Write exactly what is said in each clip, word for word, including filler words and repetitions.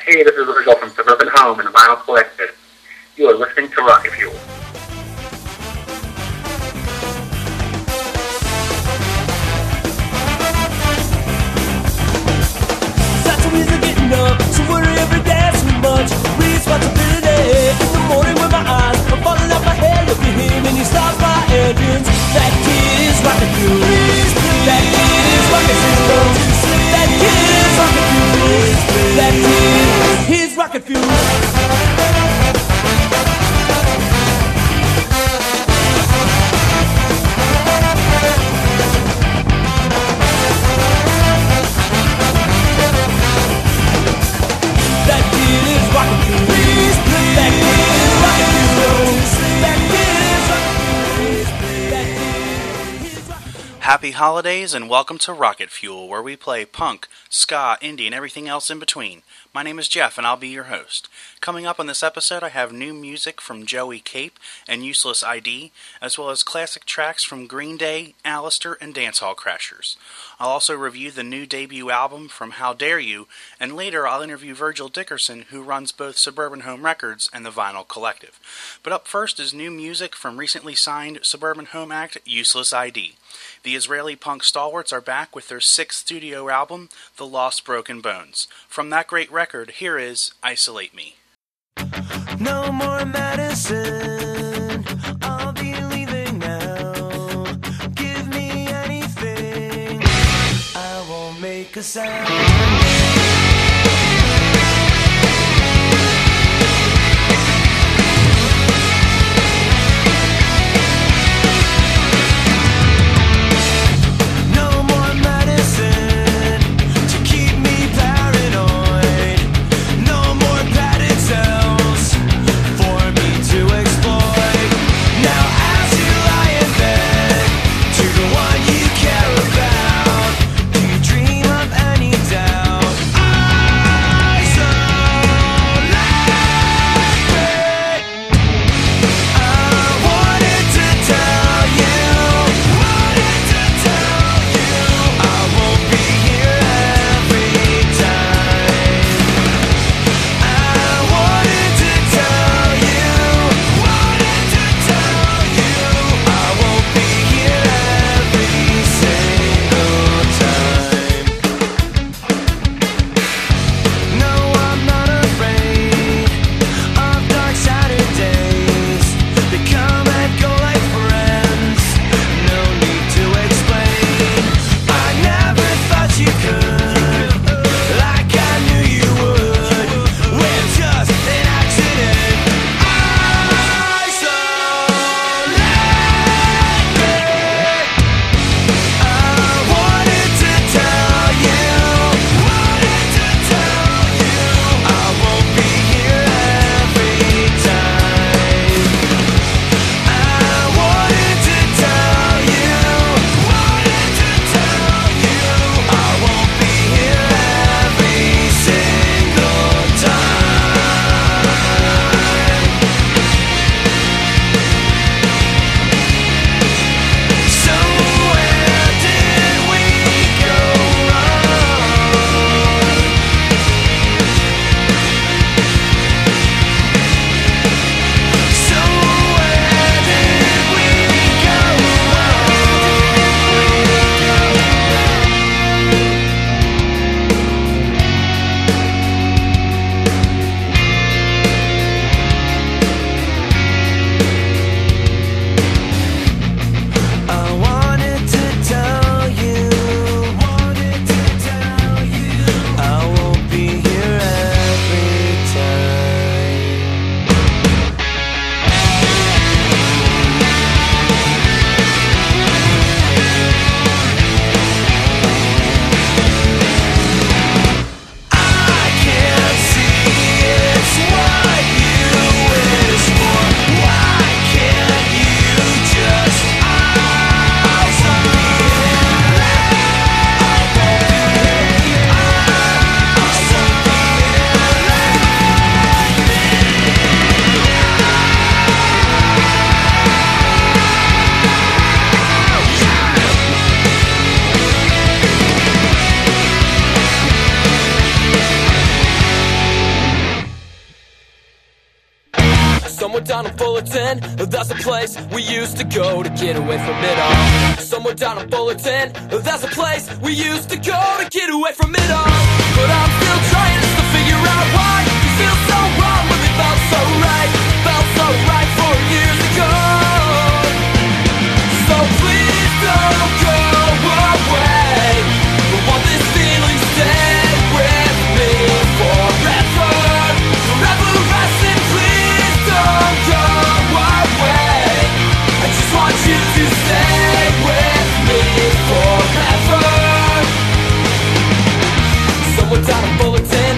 Hey, this is Virgil from Suburban Home and the Vinyl Collective. You are listening to Rocket Fuel. Lots of reason getting up, so worry every day too much. Responsibility in the morning with my eyes I'm falling off my head, look at him and he stops my engines. That kid is rocket fuel. That kid is rocket fuel. That kid is rocket fuel. That kid, he's rocket fuel. Happy holidays and welcome to Rocket Fuel, where we play punk, ska, indie, and everything else in between. My name is Jeff, and I'll be your host. Coming up on this episode, I have new music from Joey Cape and Useless I D, as well as classic tracks from Green Day, Alistair, and Dancehall Crashers. I'll also review the new debut album from How Dare You, and later I'll interview Virgil Dickerson, who runs both Suburban Home Records and the Vinyl Collective. But up first is new music from recently signed Suburban Home act Useless I D. The Israeli punk stalwarts are back with their sixth studio album, The Lost Broken Bones. From that great record, here is Isolate Me. No more medicine, I'll be leaving now. Give me anything, I won't make a sound. Dream of any doubt. Somewhere down in Fullerton, that's a place we used to go to get away from it all. Somewhere down in Fullerton, that's a place we used to go to get away from it all. But I'm still trying to figure out why you feel so wrong when it felt so right, felt so right four years ago. So please don't go away. I want this feeling stay with me forever. Forever lasting, please don't go away. I just want you to stay with me forever. Someone down in Fullerton,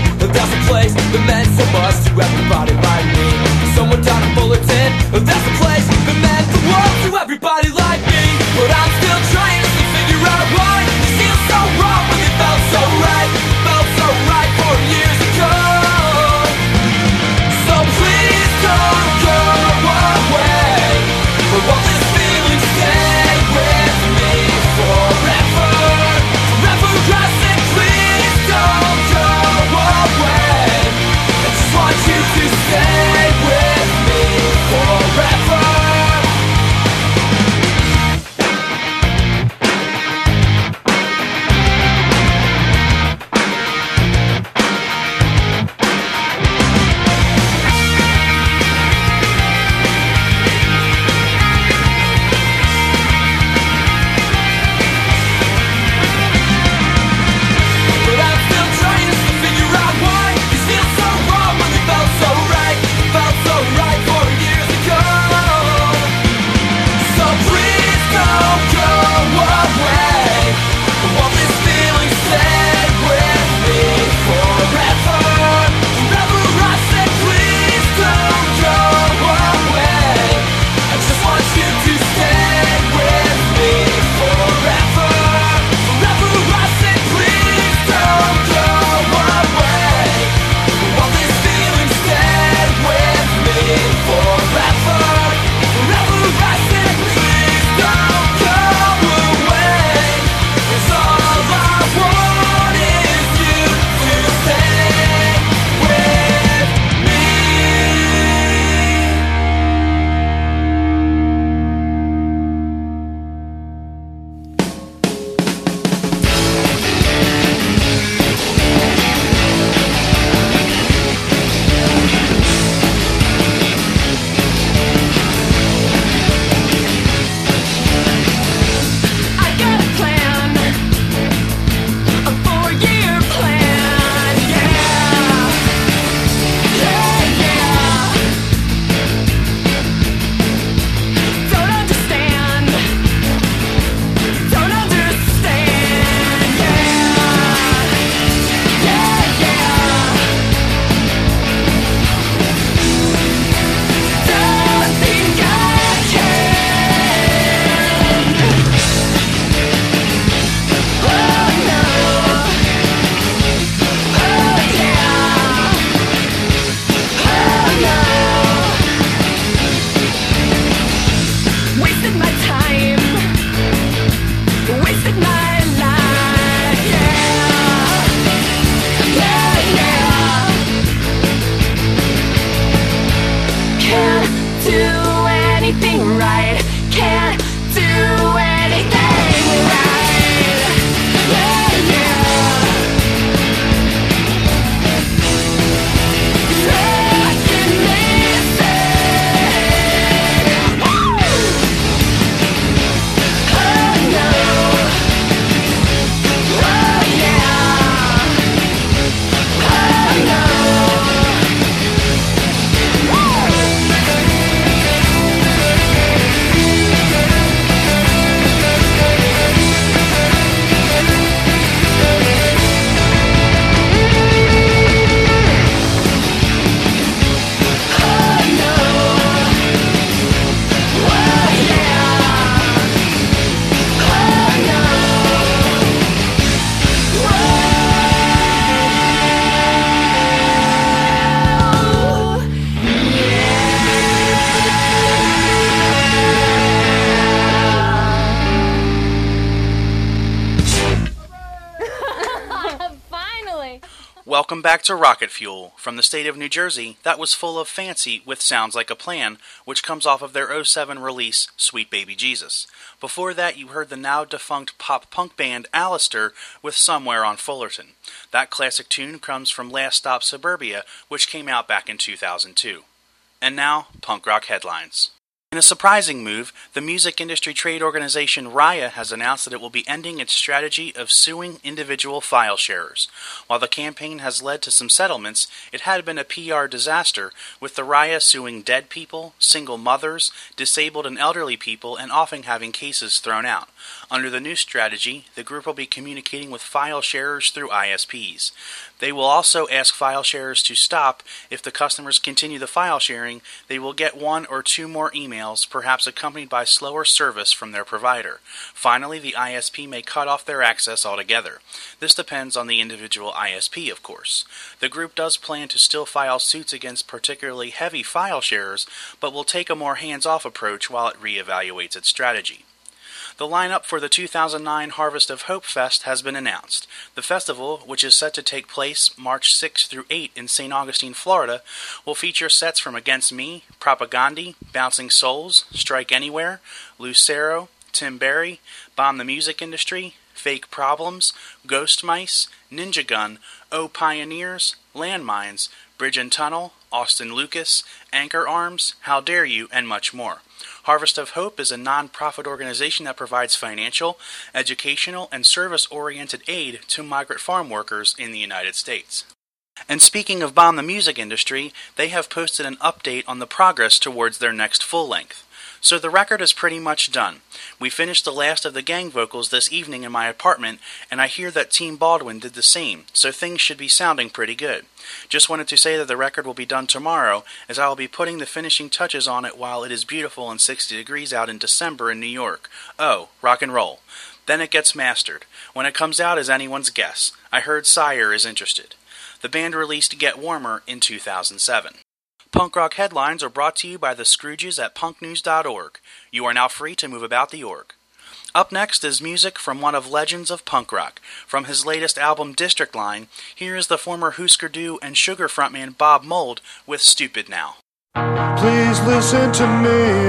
Welcome back to Rocket Fuel. From the state of New Jersey, that was Full of Fancy with Sounds Like a Plan, which comes off of their oh seven release, Sweet Baby Jesus. Before that, you heard the now-defunct pop-punk band Alistair with Somewhere on Fullerton. That classic tune comes from Last Stop Suburbia, which came out back in two thousand two. And now, punk rock headlines. In a surprising move, the music industry trade organization RIAA has announced that it will be ending its strategy of suing individual file sharers. While the campaign has led to some settlements, it had been a P R disaster, with the RIAA suing dead people, single mothers, disabled and elderly people, and often having cases thrown out. Under the new strategy, the group will be communicating with file sharers through I S Ps. They will also ask file sharers to stop. If the customers continue the file sharing, they will get one or two more emails, perhaps accompanied by slower service from their provider. Finally, the I S P may cut off their access altogether. This depends on the individual I S P, of course. The group does plan to still file suits against particularly heavy file sharers, but will take a more hands-off approach while it reevaluates its strategy. The lineup for the two thousand nine Harvest of Hope Fest has been announced. The festival, which is set to take place March sixth through eighth in Saint Augustine, Florida, will feature sets from Against Me, Propagandhi, Bouncing Souls, Strike Anywhere, Lucero, Tim Berry, Bomb the Music Industry, Fake Problems, Ghost Mice, Ninja Gun, O Pioneers, Landmines, Bridge and Tunnel, Austin Lucas, Anchor Arms, How Dare You, and much more. Harvest of Hope is a non-profit organization that provides financial, educational, and service-oriented aid to migrant farm workers in the United States. And speaking of Bomb the Music Industry, they have posted an update on the progress towards their next full-length. So the record is pretty much done. We finished the last of the gang vocals this evening in my apartment, and I hear that Team Baldwin did the same, so things should be sounding pretty good. Just wanted to say that the record will be done tomorrow, as I will be putting the finishing touches on it while it is beautiful and sixty degrees out in December in New York. Oh, rock and roll. Then it gets mastered. When it comes out is anyone's guess. I heard Sire is interested. The band released Get Warmer in two thousand seven. Punk Rock Headlines are brought to you by the Scrooges at punk news dot org. You are now free to move about the org. Up next is music from one of legends of punk rock. From his latest album District Line, here is the former Husker Du and Sugar frontman Bob Mould with Stupid Now. Please listen to me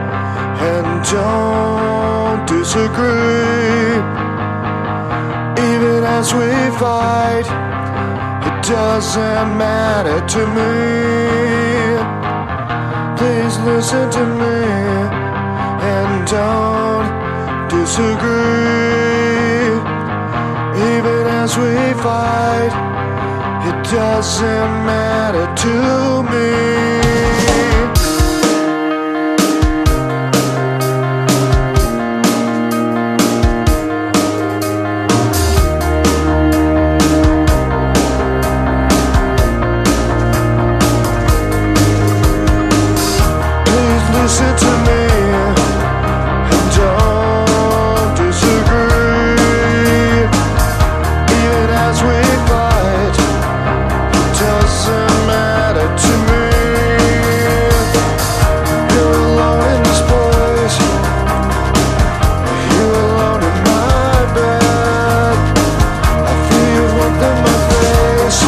and don't disagree. Even as we fight, it doesn't matter to me. Please listen to me and don't disagree. Even as we fight, it doesn't matter to me. Listen to me and don't disagree. Even as we fight, it doesn't matter to me. You're alone in this place, you're alone in my bed. I feel your warmth in my face,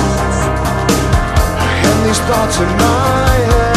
and these thoughts in my head.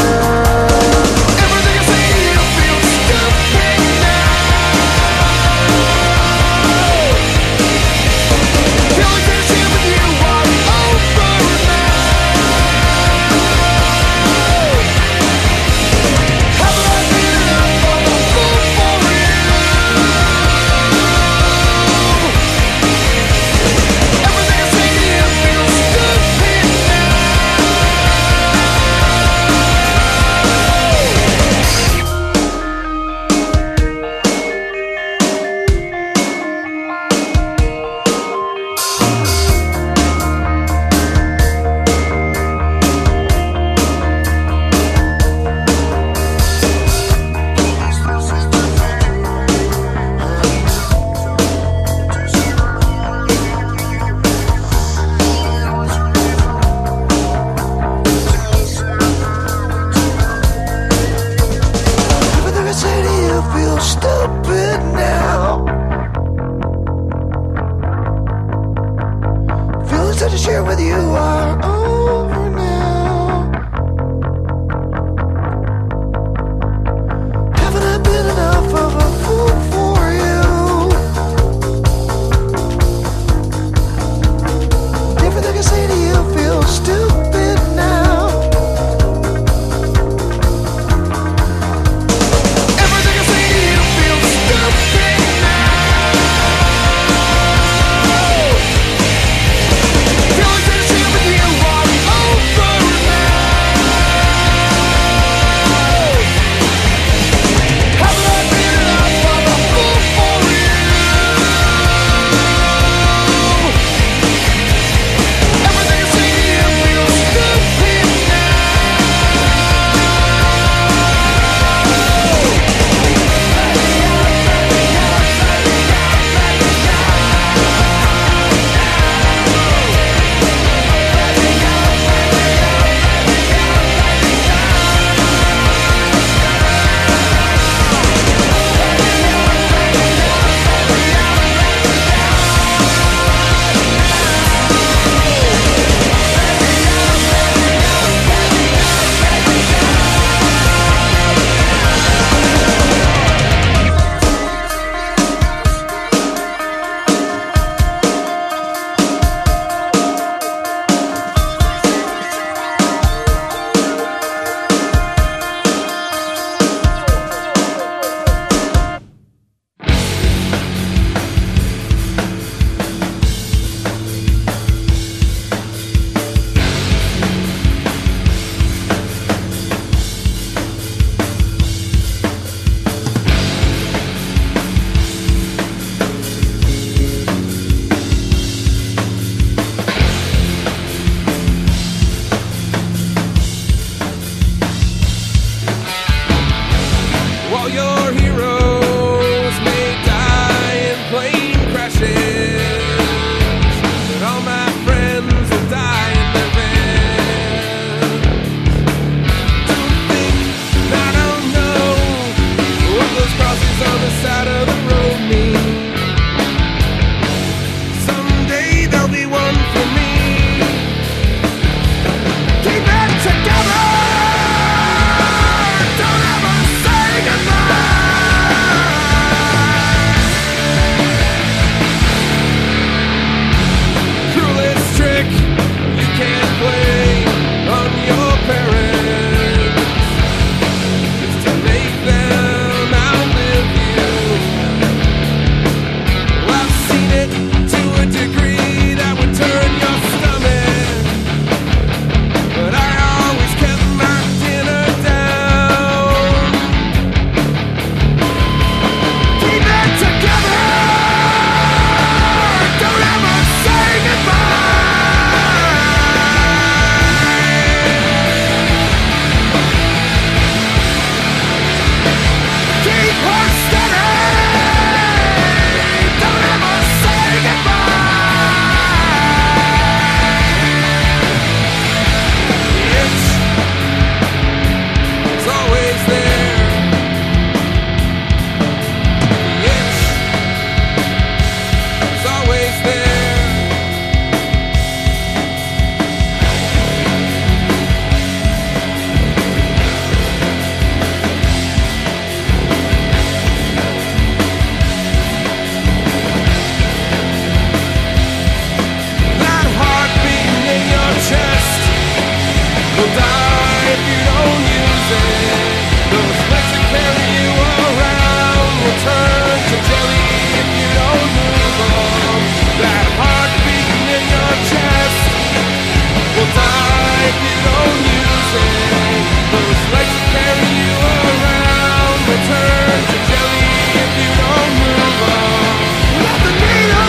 if you don't use it. Those legs that carry you around will turn to jelly if you don't move them. That heart beating in your chest will die if you don't use it. Those legs that carry you around will turn to jelly if you don't move them. Let the needle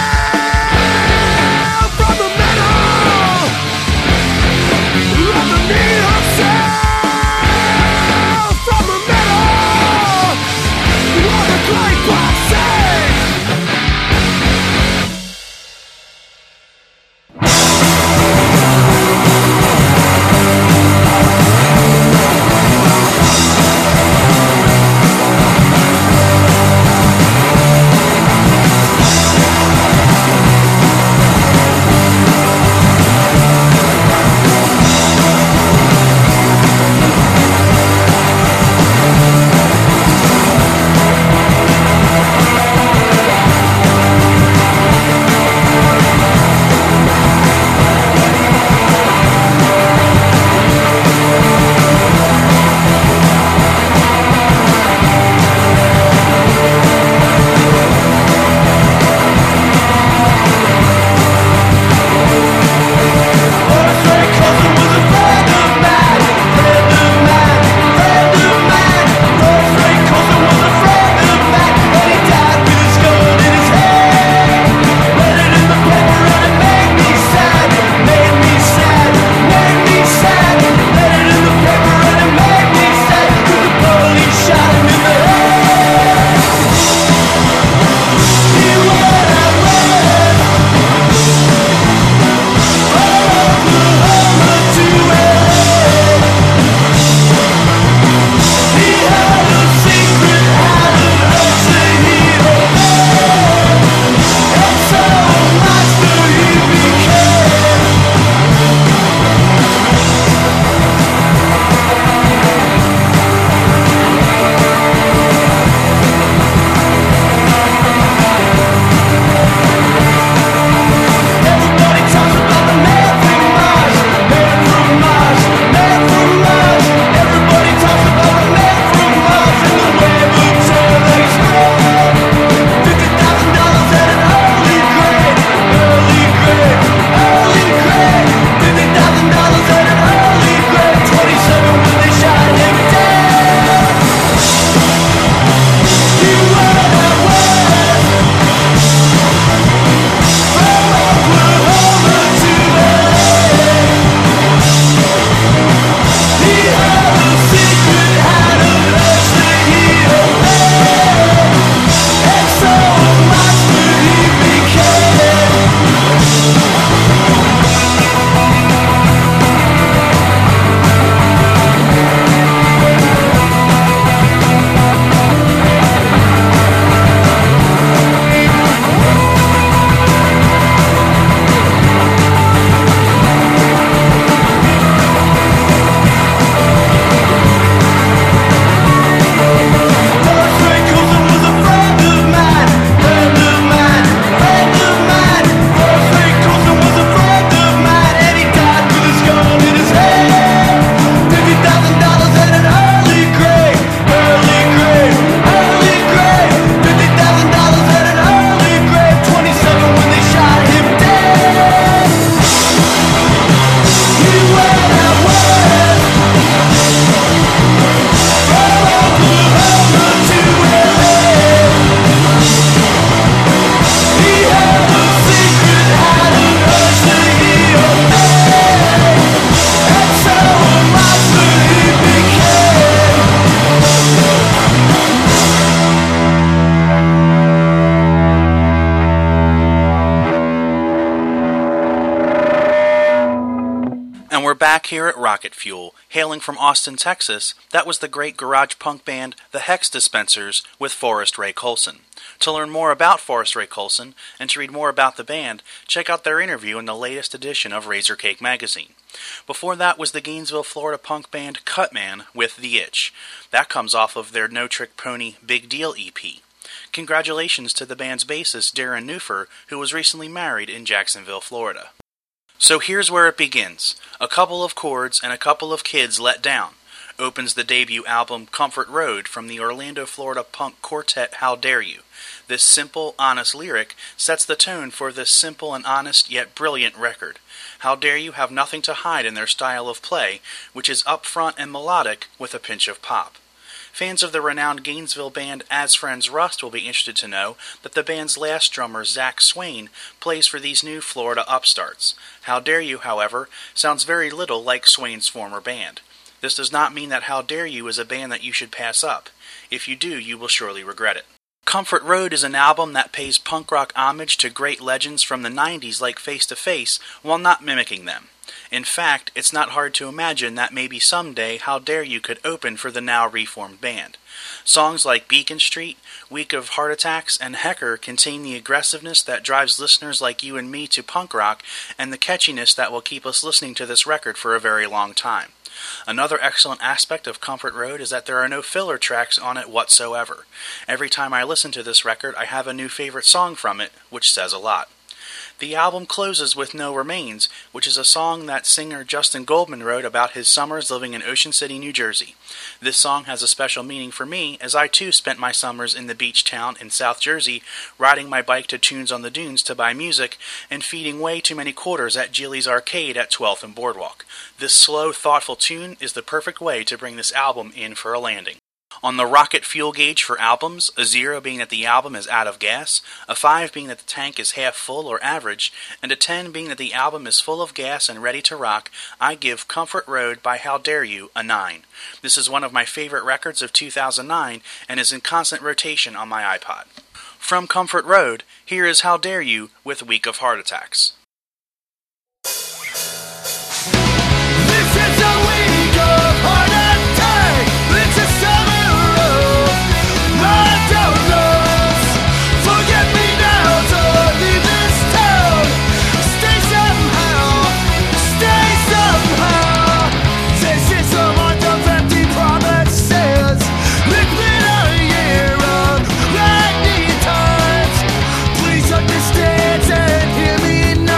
sail from the metal. Let the needle sail from the metal. What a great blessing. Back here at Rocket Fuel, hailing from Austin, Texas, that was the great garage punk band The Hex Dispensers with Forrest Ray Colson. To learn more about Forrest Ray Colson and to read more about the band, check out their interview in the latest edition of Razor Cake magazine. Before that was the Gainesville, Florida punk band Cutman with The Itch. That comes off of their No Trick Pony Big Deal E P. Congratulations to the band's bassist Darren Newfer, who was recently married in Jacksonville, Florida. So here's where it begins. A couple of chords and a couple of kids let down. Opens the debut album Comfort Road from the Orlando, Florida punk quartet How Dare You. This simple, honest lyric sets the tone for this simple and honest yet brilliant record. How Dare You have nothing to hide in their style of play, which is upfront and melodic with a pinch of pop. Fans of the renowned Gainesville band As Friends Rust will be interested to know that the band's last drummer, Zach Swain, plays for these new Florida upstarts. How Dare You, however, sounds very little like Swain's former band. This does not mean that How Dare You is a band that you should pass up. If you do, you will surely regret it. Comfort Road is an album that pays punk rock homage to great legends from the nineties like Face to Face while not mimicking them. In fact, it's not hard to imagine that maybe someday How Dare You could open for the now reformed band. Songs like Beacon Street, Week of Heart Attacks, and Hecker contain the aggressiveness that drives listeners like you and me to punk rock and the catchiness that will keep us listening to this record for a very long time. Another excellent aspect of Comfort Road is that there are no filler tracks on it whatsoever. Every time I listen to this record, I have a new favorite song from it, which says a lot. The album closes with No Remains, which is a song that singer Justin Goldman wrote about his summers living in Ocean City, New Jersey. This song has a special meaning for me, as I too spent my summers in the beach town in South Jersey, riding my bike to Tunes on the Dunes to buy music, and feeding way too many quarters at Gillies Arcade at twelfth and Boardwalk. This slow, thoughtful tune is the perfect way to bring this album in for a landing. On the rocket fuel gauge for albums, a zero being that the album is out of gas, a five being that the tank is half full or average, and a ten being that the album is full of gas and ready to rock, I give Comfort Road by How Dare You a nine. This is one of my favorite records of two thousand nine and is in constant rotation on my iPod. From Comfort Road, here is How Dare You with Week of Heart Attacks. This is a week of heart attack. It's a summer road. Run down roads. Forget me now, so leave this town. Stay somehow. Stay somehow. This is a month of empty promises. It's been a year of rainy times. Please understand and hear me now.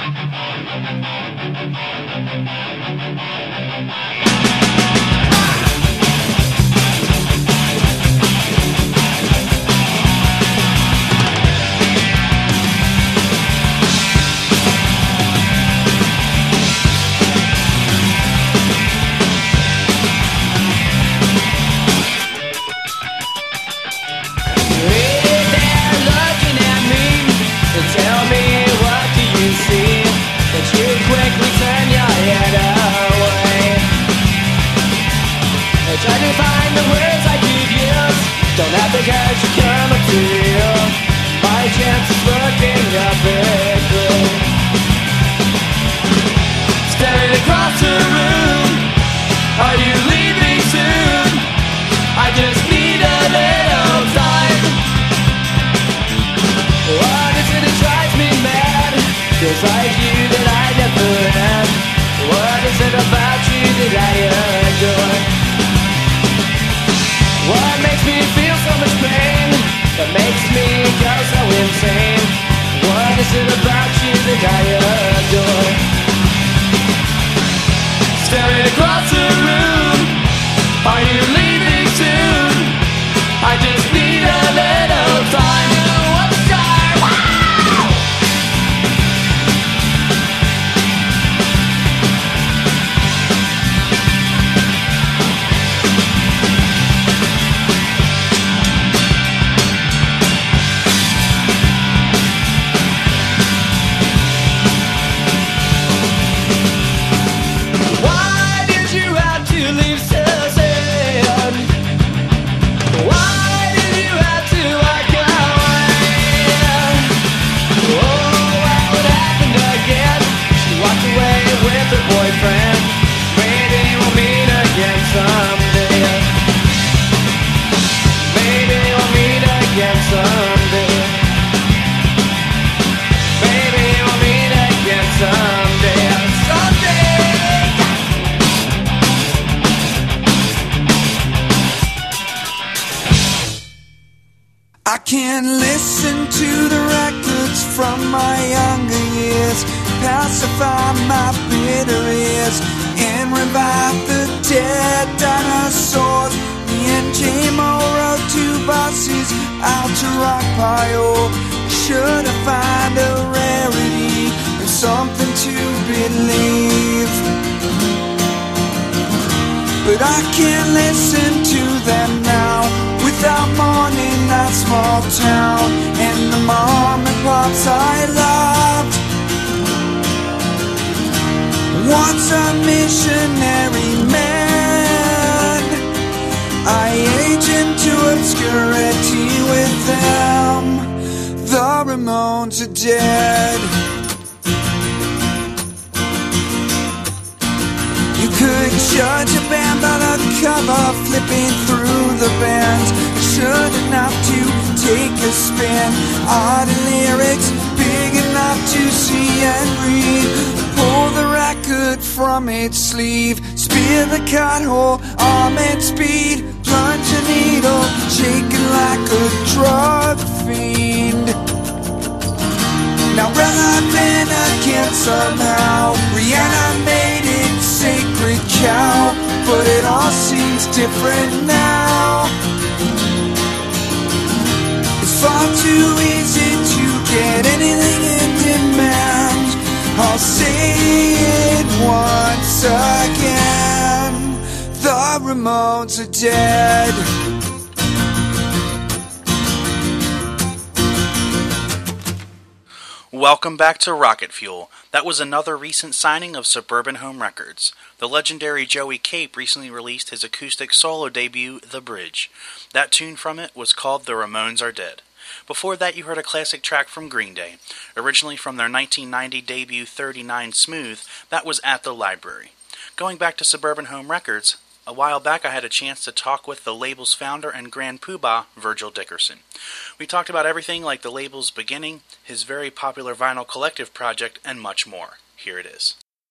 Welcome back to Rocket Fuel. That was another recent signing of Suburban Home Records. The legendary Joey Cape recently released his acoustic solo debut, The Bridge. That tune from it was called The Ramones Are Dead. Before that, you heard a classic track from Green Day. Originally from their nineteen ninety debut thirty-nine Smooth, that was At the Library. Going back to Suburban Home Records, a while back I had a chance to talk with the label's founder and grand poobah, Virgil Dickerson. We talked about everything like the label's beginning, his very popular vinyl collective project, and much more. Here it is.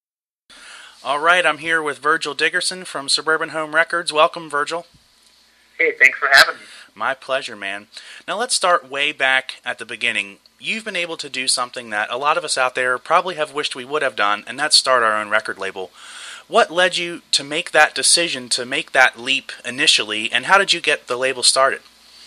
Alright, I'm here with Virgil Dickerson from Suburban Home Records. Welcome, Virgil. Hey, thanks for having me. My pleasure, man. Now let's start way back at the beginning. You've been able to do something that a lot of us out there probably have wished we would have done, and that's start our own record label. What led you to make that decision, to make that leap initially, and how did you get the label started?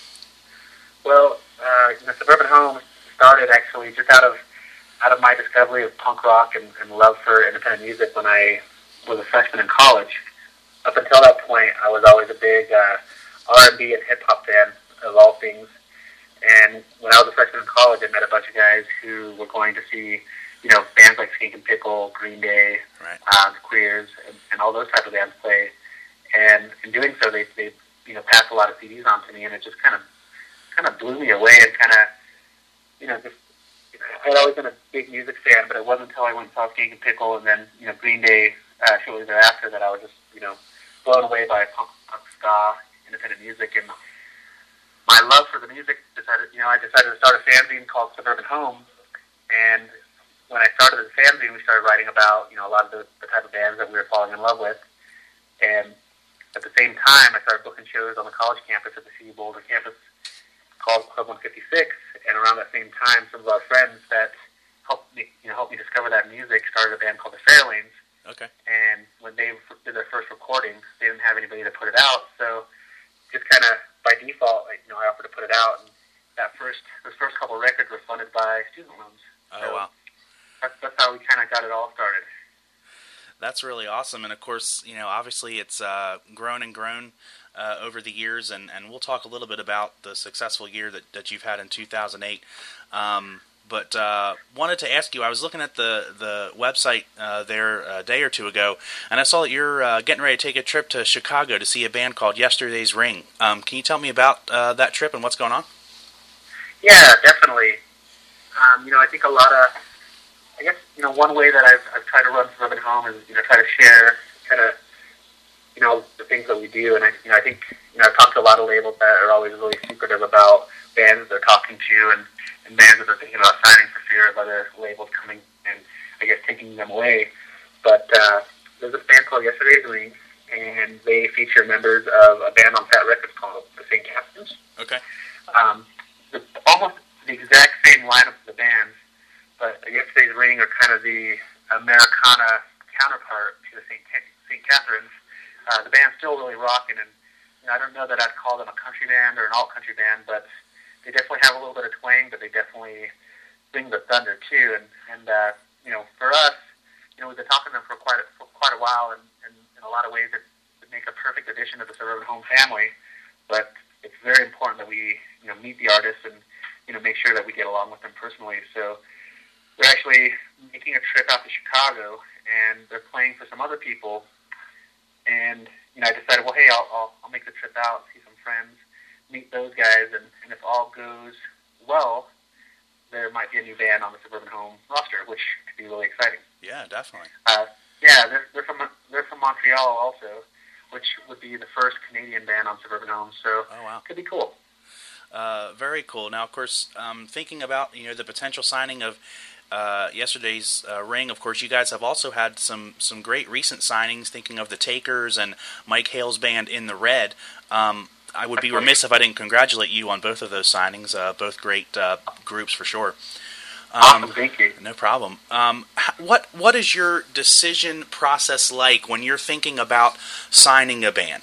Well, uh, the Suburban Home started actually just out of out of my discovery of punk rock and, and love for independent music when I was a freshman in college. Up until that point, I was always a big uh, R and B and hip hop fan of all things. And when I was a freshman in college, I met a bunch of guys who were going to see, you know, bands like Skink and Pickle, Green Day, right. uh, the Queers, and, and all those types of bands play. And in doing so, they, they, you know, passed a lot of C Ds on to me, and it just kind of, kind of blew me away. And kind of, you know, just you know, I had always been a big music fan, but it wasn't until I went and saw Skink and Pickle, and then, you know, Green Day uh, shortly thereafter that I was just, you know, blown away by punk, punk ska, independent music, and my love for the music decided, you know, I decided to start a fanzine called Suburban Home, and when I started the fanzine, we started writing about, you know, a lot of the, the type of bands that we were falling in love with, and at the same time, I started booking shows on the college campus at the C U Boulder campus called Club one fifty-six, and around that same time, some of our friends that helped me, you know, helped me discover that music started a band called the Fairlanes. Okay. And when they did their first recording, they didn't have anybody to put it out, so just kind of by default, like, you know, I offered to put it out, and that first, those first couple of records were funded by student loans. Oh, so wow. That's, that's how we kind of got it all started. That's really awesome, and of course, you know, obviously it's uh, grown and grown uh, over the years, and, and we'll talk a little bit about the successful year that, that you've had in two thousand eight. Um, but uh, wanted to ask you, I was looking at the, the website uh, there a day or two ago, and I saw that you're uh, getting ready to take a trip to Chicago to see a band called Yesterday's Ring. Um, can you tell me about uh, that trip and what's going on? Yeah, definitely. Um, you know, I think a lot of, I guess, you know, one way that I've, I've tried to run Suburban Home is, you know, try to share kind of, you know, the things that we do. And I, you know, I think, you know, I've talked to a lot of labels that are always really secretive about bands they're talking to and, and bands that they're thinking about signing for fear of other labels coming and, I guess, taking them away. But uh, there's a band called Yesterday's Ring, and they feature members of a band on Fat Records called the Saint Catharines. Okay. Um, the, almost the exact same lineup of the bands, but Yesterday's Ring are kind of the Americana counterpart to the Saint Saint Catharines. Uh, the band's still really rocking, and you know, I don't know that I'd call them a country band or an alt-country band, but they definitely have a little bit of twang, but they definitely sing the thunder too. And, and uh, you know, for us, you know, we've been talking to them for quite a, for quite a while, and, and in a lot of ways it would make a perfect addition to the Suburban Home family, but it's very important that we, you know, meet the artists and, you know, make sure that we get along with them personally. So they're actually making a trip out to Chicago, and they're playing for some other people. And, you know, I decided, well, hey, I'll, I'll, I'll make the trip out, see some friends, meet those guys, and, and if all goes well, there might be a new band on the Suburban Home roster, which could be really exciting. Yeah, definitely. Uh, yeah, they're, they're from they're from Montreal also, which would be the first Canadian band on Suburban Home, so oh, wow. Could be cool. Uh, very cool. Now, of course, um, thinking about, you know, the potential signing of uh, Yesterday's uh, Ring, of course, you guys have also had some, some great recent signings, thinking of the Takers and Mike Hale's band In the Red. Um, I would be remiss if I didn't congratulate you on both of those signings, uh, both great uh, groups for sure. Um, awesome, thank you. No problem. Um, what What is your decision process like when you're thinking about signing a band?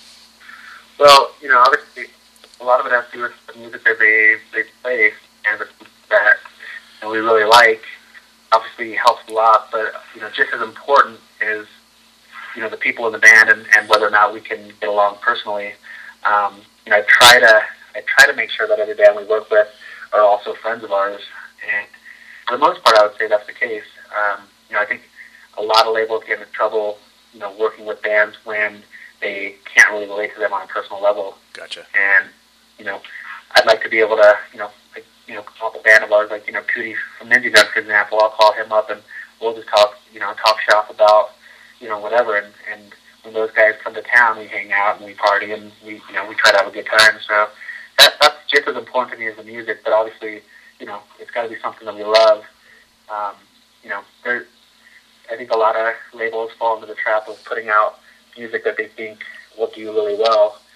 Well, you know, obviously, a lot of it has to do with the music that they, they play, and the that you know, we really like. Obviously, helps a lot, but you know, just as important is, you know, the people in the band and, and whether or not we can get along personally. Um, you know, I try to I try to make sure that every band we work with are also friends of ours, and for the most part, I would say that's the case. Um, you know, I think a lot of labels get into trouble, you know, working with bands when they can't really relate to them on a personal level. Gotcha. And you know, I'd like to be able to, you know, like, you know, call a band of ours, like, you know, Cootie from Ninja Gun, for example. I'll call him up and we'll just talk, you know, talk shop about, you know, whatever. And, and when those guys come to town, we hang out and we party and we, you know, we try to have a good time. So that, that's just as important to me as the music. But obviously, you know, it's got to be something that we love. Um, you know, there, I think a lot of labels fall into the trap of putting out music that they think will do really well.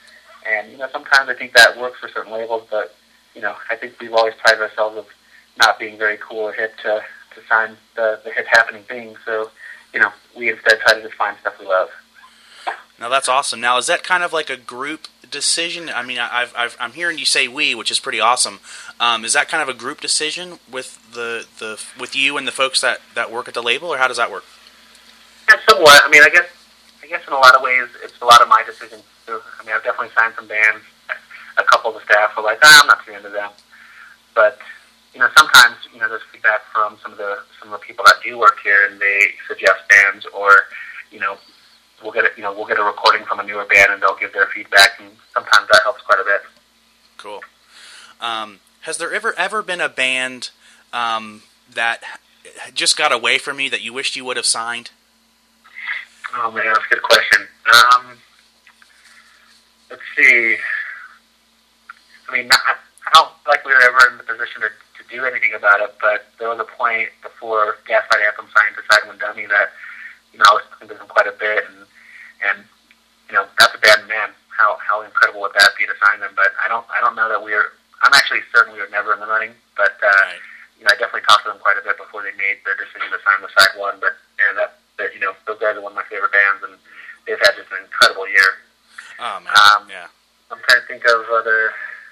And, you know, sometimes I think that works for certain labels, but, you know, I think we've always prided ourselves of not being very cool or hip to, to sign the, the hip happening thing. So, you know, we instead try to just find stuff we love. Now, that's awesome. Now, is that kind of like a group decision? I mean, I've, I've, I'm hearing you say we, which is pretty awesome. Um, is that kind of a group decision with the, the with you and the folks that, that work at the label, or how does that work? Yeah, somewhat. I mean, I guess I guess in a lot of ways, it's a lot of my decision too. I mean, I've definitely signed some bands. A couple of the staff were like, ah, I'm not too into them. But, you know, sometimes, you know, there's feedback from some of the some of the people that do work here, and they suggest bands, or, you know, we'll get a, you know we'll get a recording from a newer band, and they'll give their feedback, and sometimes that helps quite a bit. Cool. Um, has there ever ever been a band um, that just got away from you that you wished you would have signed? Oh man, that's a good question. Um, let's see. I mean, not, I don't feel like we were ever in the position to, to do anything about it, but there was a point before Gaslight Anthem signed to Side One Dummy that, you know, I was talking to them quite a bit, and, and you know, that's a band, man. How how incredible would that be to sign them? But I don't I don't know that we were. I'm actually certain we were never in the running, but uh, right. you know, I definitely talked to them quite a bit before they made their decision to sign with Side One. But and that, that you know, those guys are one of my favorite bands, and they've had just an incredible year. Oh man, um, yeah. I'm trying to think of other.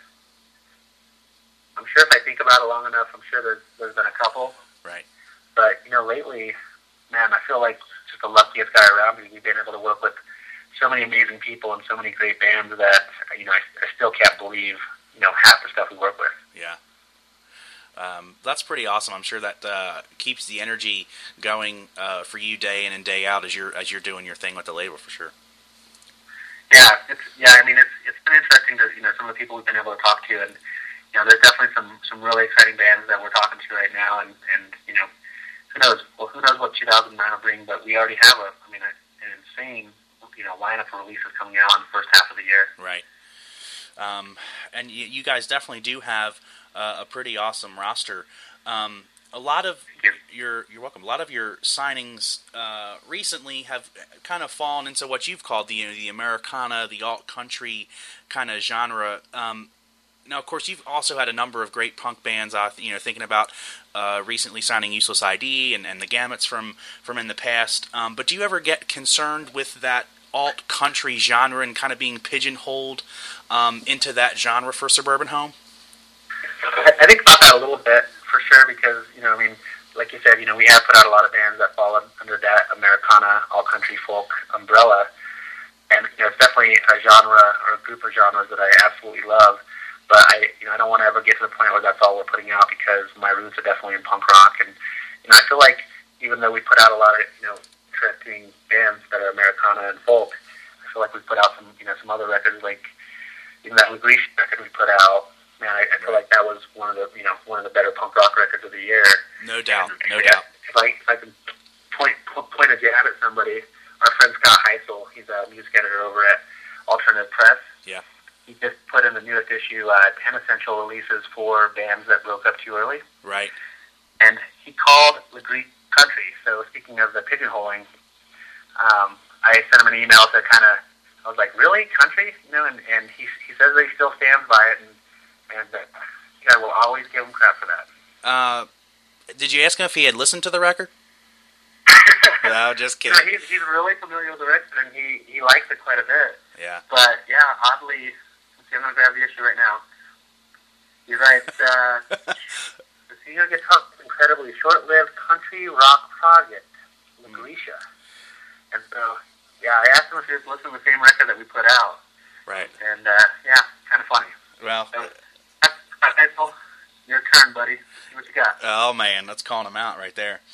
I'm sure if I think about it long enough, I'm sure there's there's been a couple. Right. But you know, lately, man, I feel like just the luckiest guy around me. We've been able to work with so many amazing people and so many great bands that, you know, I, I still can't believe, you know, half the stuff we work with. Yeah. Um, that's pretty awesome. I'm sure that uh, keeps the energy going uh, for you day in and day out as you're as you're doing your thing with the label, for sure. Yeah, it's yeah. I mean, it's it's been interesting to, you know, some of the people we've been able to talk to, and you know, there's definitely some some really exciting bands that we're talking to right now, and and you know, who knows? Well, who knows what two thousand nine will bring? But we already have a, I mean, an insane, you know, lineup of releases coming out in the first half of the year. Right. Um, and you, you guys definitely do have uh, a pretty awesome roster. Um, a lot of your, you're welcome. A lot of your signings uh, recently have kind of fallen into what you've called the, you know, the Americana, the alt country kind of genre. Um, now, of course, you've also had a number of great punk bands. Uh, you know, thinking about uh, recently signing Useless I D and, and the Gamuts from from in the past. Um, but do you ever get concerned with that alt country genre and kind of being pigeonholed um, into that genre for Suburban Home? I, I think about that a little bit, for sure, because, you know, I mean, like you said, you know, we have put out a lot of bands that fall under that Americana, alt country folk umbrella, and, you know, it's definitely a genre or a group of genres that I absolutely love, but I, you know, I don't want to ever get to the point where that's all we're putting out, because my roots are definitely in punk rock, and, you know, I feel like even though we put out a lot of, you know, interesting bands that are Americana and folk, I feel like we put out some, you know, some other records, like even that Legrecia record we put out. Man, I, I feel like that was one of the, you know, one of the better punk rock records of the year. No doubt, and, no yeah, doubt. If I if I can point point a jab at somebody, our friend Scott Heisel, he's a music editor over at Alternative Press. Yeah. He just put in the newest issue, uh, ten essential releases for bands that broke up too early. Right. And he called Legrecia country. So speaking of the pigeonholing, um, I sent him an email that kind of, I was like, really, country? You know, and, and he he says that he still stands by it, and and uh, yeah, I will always give him crap for that. Uh, did you ask him if he had listened to the record? No, just kidding. No, he's he's really familiar with the record, and he he likes it quite a bit. Yeah. But yeah, oddly, let's see, I'm gonna grab the issue right now. You're right. Uh, the senior guitar, incredibly short-lived country rock project, Legrecia. Mm. And so, yeah, I asked him if he was listening to the same record that we put out. Right. And, uh, yeah, kind of funny. Well, so, uh, your turn, buddy. See what you got. Oh, man, that's calling him out right there.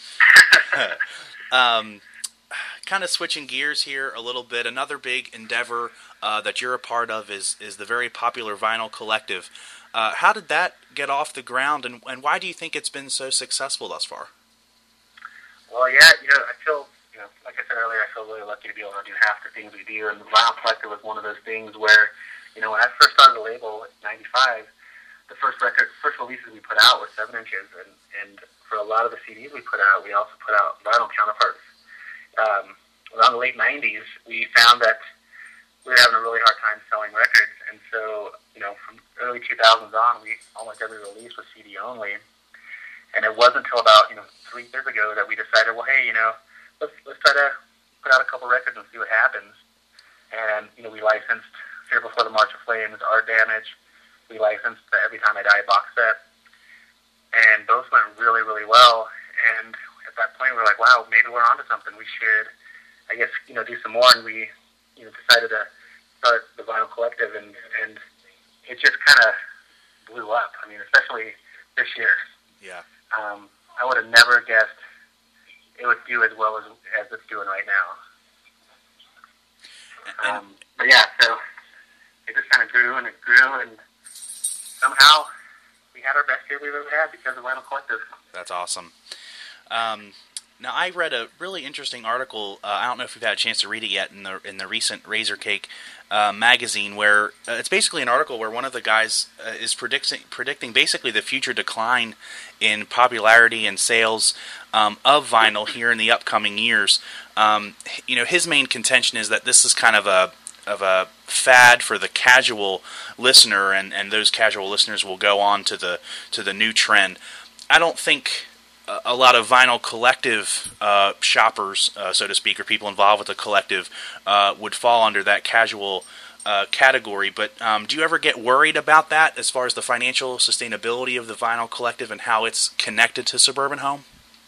um, kind of switching gears here a little bit. Another big endeavor uh, that you're a part of is, is the very popular Vinyl Collective. Uh, how did that get off the ground, and, and why do you think it's been so successful thus far? Well, yeah, you know, I feel... You know, like I said earlier, I feel really lucky to be able to do half the things we do, and the Vinyl Collective was one of those things where, you know, when I first started the label in ninety-five, the first record, first releases we put out were seven inches, and, and for a lot of the C Ds we put out, we also put out vinyl counterparts. Um, around the late nineties, we found that we were having a really hard time selling records. And so, you know, from early two thousands on, we almost every release was C D only. And it wasn't until about, you know, three years ago that we decided, well, hey, you know, let's let's try to put out a couple records and see what happens. And, you know, we licensed Fear Before the March of Flames, Art Damage. We licensed the Every Time I Die box set. And those went really, really well. And at that point, we were like, wow, maybe we're onto something. We should, I guess, you know, do some more. And we, you know, decided to start the Vinyl Collective. And, and it just kind of blew up. I mean, especially this year. Yeah. Um, I would have never guessed it would do as well as, as it's doing right now. Um, but yeah, so it just kind of grew and it grew, and somehow we had our best year we've ever had because of Vinyl Collective. That's awesome. Um, now, I read a really interesting article. Uh, I don't know if you've had a chance to read it yet in the in the recent Razorcake uh, magazine, where uh, it's basically an article where one of the guys uh, is predicting predicting basically the future decline in popularity and sales um, of vinyl here in the upcoming years. Um, you know, his main contention is that this is kind of a of a fad for the casual listener, and, and those casual listeners will go on to the to the new trend. I don't think a lot of Vinyl Collective uh, shoppers, uh, so to speak, or people involved with the collective, uh, would fall under that casual uh, category. But um, do you ever get worried about that as far as the financial sustainability of the Vinyl Collective and how it's connected to Suburban Home?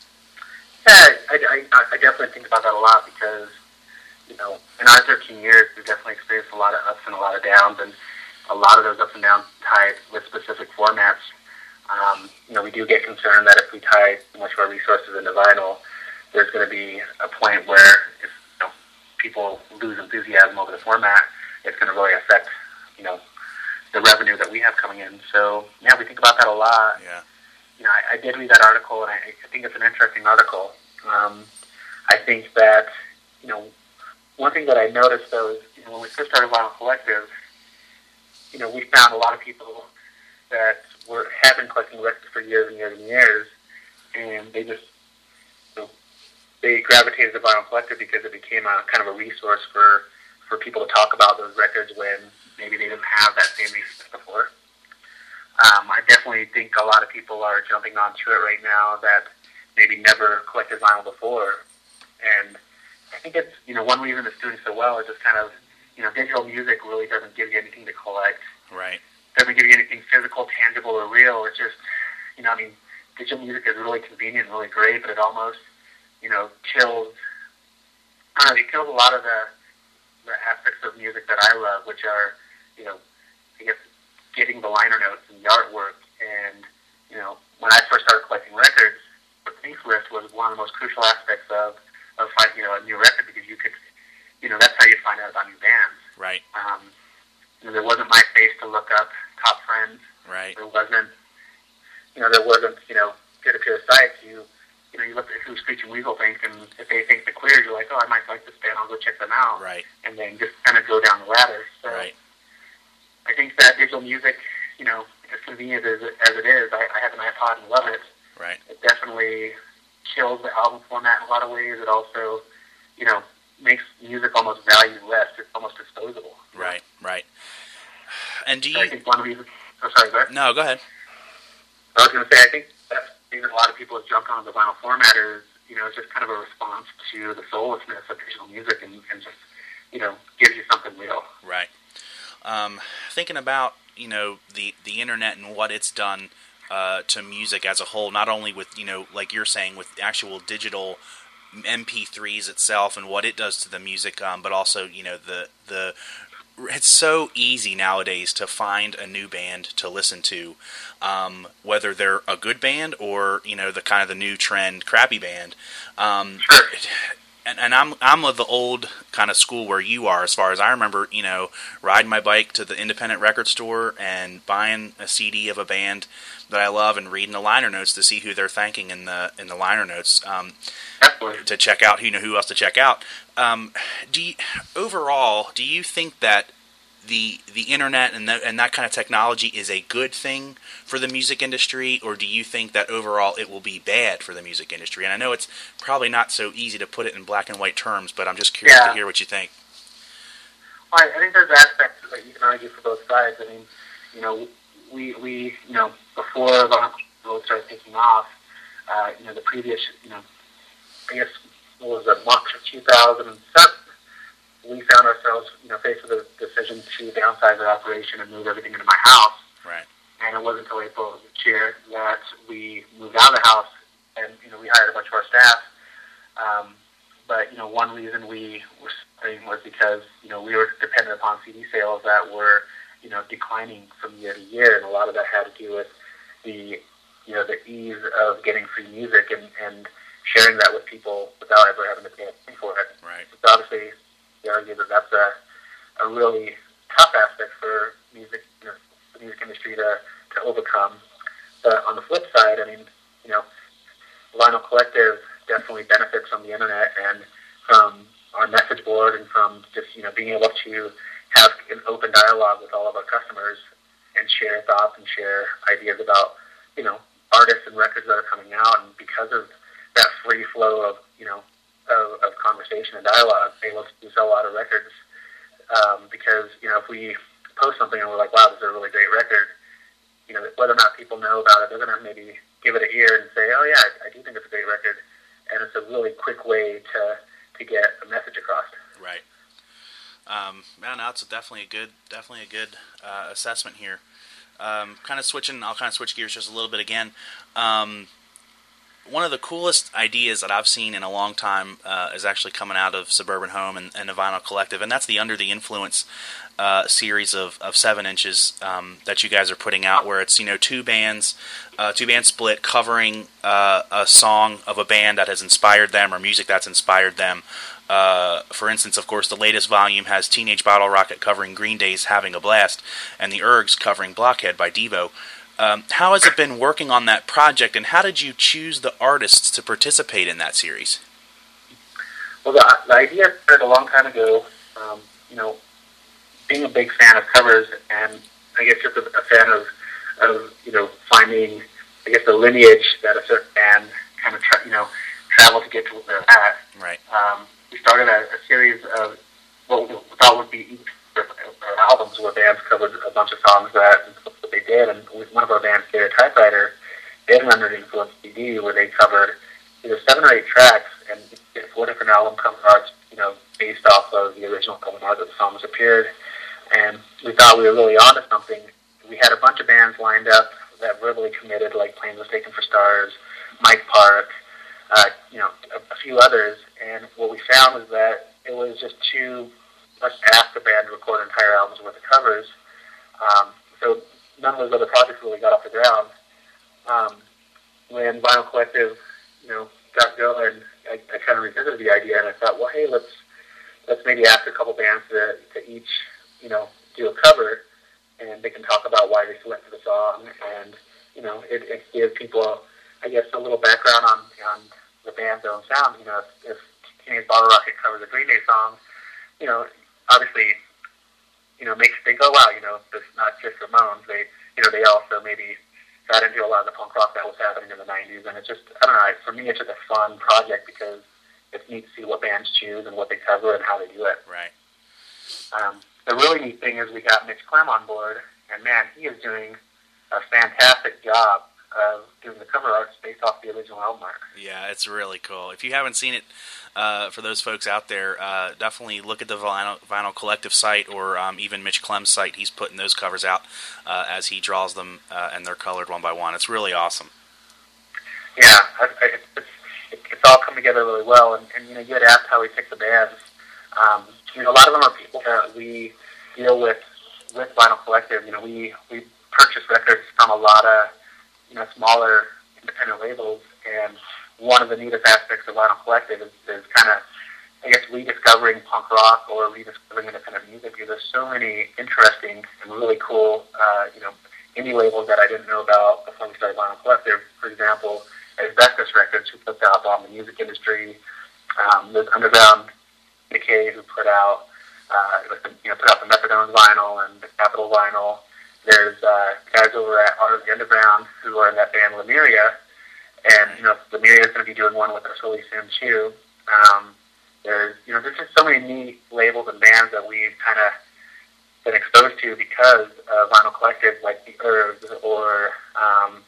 Yeah, I, I, I definitely think about that a lot because, you know, in our thirteen years, we've definitely experienced a lot of ups and a lot of downs, and a lot of those ups and downs tied with specific formats. Um, you know, we do get concerned that if we tie too much of our resources into vinyl, there's going to be a point where if you know, people lose enthusiasm over the format, it's going to really affect, you know, the revenue that we have coming in. So, yeah, we think about that a lot. Yeah. You know, I, I did read that article, and I, I think it's an interesting article. Um, I think that, you know, one thing that I noticed, though, is you know, when we first started Vinyl Collective, you know, we found a lot of people that were have been collecting records for years and years and years, and they just you know, they gravitated to Vinyl Collective because it became a kind of a resource for, for people to talk about those records when maybe they didn't have that same resource before. Um, I definitely think a lot of people are jumping onto it right now that maybe never collected vinyl before, and I think it's you know one reason it's doing so well is just kind of you know digital music really doesn't give you anything to collect. Right. Doesn't give you anything physical, tangible, or real. It's just, you know, I mean, digital music is really convenient and really great, but it almost, you know, kills, I don't know, it kills a lot of the, the aspects of music that I love, which are, you know, I guess, getting the liner notes and the artwork. And, you know, when I first started collecting records, the Pink List was one of the most crucial aspects of, of finding, you know, a new record because you could, you know, that's how you find out about new bands. Right. Um, You know, there wasn't MySpace to look up top friends. Right. There wasn't, you know, there wasn't, you know, peer-to-peer sites. You, you know, you look at who Screeching Weasel thinks, and if they think the Queers, you're like, oh, I might like this band, I'll go check them out. Right. And then just kind of go down the ladder. So Right. I think that digital music, you know, as convenient as it, as it is, I, I have an iPod and love it. Right. It definitely kills the album format in a lot of ways. It also, you know, makes music almost valueless. It's almost disposable. Right. Right. And do you? I think one of the reasons. Oh, sorry, go ahead. No, go ahead. I was going to say, I think that's the reason a lot of people have jumped on the vinyl format is, you know, it's just kind of a response to the soullessness of digital music and, and just, you know, gives you something real. Right. Um, thinking about, you know, the, the internet and what it's done uh, to music as a whole, not only with, you know, like you're saying, with actual digital M P threes itself and what it does to the music, um, but also, you know, the the it's so easy nowadays to find a new band to listen to, um, whether they're a good band or, you know, the kind of the new trend crappy band. Um, and, and I'm I'm of the old kind of school where you are, as far as I remember, you know, riding my bike to the independent record store and buying a C D of a band that I love and reading the liner notes to see who they're thanking in the in the liner notes, um, to check out who you know who else to check out. Um, do you, overall, do you think that the the internet and the, and that kind of technology is a good thing for the music industry, or do you think that overall it will be bad for the music industry? And I know it's probably not so easy to put it in black and white terms, but I'm just curious yeah. to hear what you think. Well, I think there's aspects that you can argue for both sides. I mean, you know, we, we you know, before Vinyl really started taking off, uh, you know, the previous, you know, I guess, what was it, March of two thousand seven, we found ourselves, you know, faced with a decision to downsize our operation and move everything into my house. Right. And it wasn't until April this year that we moved out of the house and, you know, we hired a bunch of our staff. Um, but, you know, one reason we were starting was because, you know, we were dependent upon C D sales that were, you know, declining from year to year. And a lot of that had to do with the, you know, the ease of getting free music and, and sharing that with people without ever having to pay anything for it. Right. So obviously, they argue that that's a, a really tough aspect for music, you know, the music industry to, to overcome. But on the flip side, I mean, you know, Vinyl Collective definitely benefits from the internet and from our message board and from just, you know, being able to have an open dialogue with all of our customers and share thoughts and share ideas about, you know, artists and records that are coming out. And because of that free flow of, you know, of, of conversation and dialogue, we're able to sell a lot of records. Um, because, you know, if we post something and we're like, wow, this is a really great record, you know, whether or not people know about it, they're going to maybe give it an ear and say, oh, yeah, I, I do think it's a great record. And it's a really quick way to, to get a message across. Right. Um, yeah, no, it's definitely a good, definitely a good uh, assessment here. Um, kind of switching, I'll kind of switch gears just a little bit again. Um, one of the coolest ideas that I've seen in a long time uh, is actually coming out of Suburban Home and, and the Vinyl Collective, and that's the Under the Influence uh, series of, of seven inches um, that you guys are putting out, where it's, you know, two bands, uh, two bands split covering uh, a song of a band that has inspired them or music that's inspired them. Uh, for instance, of course, the latest volume has Teenage Bottle Rocket covering Green Day's Having a Blast, and the Ergs covering Blockhead by Devo. Um, how has it been working on that project, and how did you choose the artists to participate in that series? Well, the, the idea started a long time ago. Um, you know, being a big fan of covers, and I guess just a, a fan of, of, you know, finding, I guess, the lineage that a certain band kind of, tra- you know, traveled to get to where they're at. Right. Um, we started a, a series of what we thought would be albums where bands covered a bunch of songs that what they did, and one of our bands, Data Typewriter, they had an Under the Influence C D where they covered either seven or eight tracks and four different album cover arts, you know, based off of the original cover art that the songs appeared. And we thought we were really onto something. We had a bunch of bands lined up that verbally committed, like Planes Mistaken for Stars, Mike Park, uh, you know, a, a few others. And what we found was that it was just too much to ask the band to record entire albums worth of covers. Um, so none of those other projects really got off the ground. Um, when Vinyl Collective, you know, got going, I, I kind of revisited the idea, and I thought, well, hey, let's let's maybe ask a couple bands to, to each, you know, do a cover, and they can talk about why they selected the song, and, you know, it, it gives people, I guess, a little background on, on the band's own sound. You know, if, if Teenage Bottle Rocket covers a Green Day song, you know, obviously, you know, makes they go, wow, you know, it's not just Ramones. They, you know, they also maybe got into a lot of the punk rock that was happening in the nineties, and it's just, I don't know, for me, it's just a fun project because it's neat to see what bands choose and what they cover and how they do it. Right. Um, the really neat thing is we got Mitch Clem on board, and man, he is doing a fantastic job of doing the cover arts based off the original album art. Yeah, it's really cool. If you haven't seen it, uh, for those folks out there, uh, definitely look at the Vinyl, Vinyl Collective site, or um, even Mitch Clem's site. He's putting those covers out uh, as he draws them, uh, and they're colored one by one. It's really awesome. Yeah, I, I, it's, it's all come together really well. And, and you know, you had asked how we pick the bands. Um, you know, a lot of them are people that we deal with with Vinyl Collective. You know, we we purchase records from a lot of, you know, smaller independent labels, and one of the neatest aspects of Vinyl Collective is, is kind of, I guess, rediscovering punk rock or rediscovering independent music. Because there's so many interesting and really cool, uh, you know, indie labels that I didn't know about before we started Vinyl Collective. For example, Asbestos Records, who puts out on the music industry. Um, there's Underground Decay, who put out, uh, you know, put out the Methadone vinyl and the Capitol vinyl. There's uh, guys over at Art of the Underground who are in that band Lemuria, and you know, Lemuria is going to be doing one with us really soon too. Um, there's, you know, there's just so many neat labels and bands that we've kind of been exposed to because of Vinyl Collective, like the Herbs, or, um,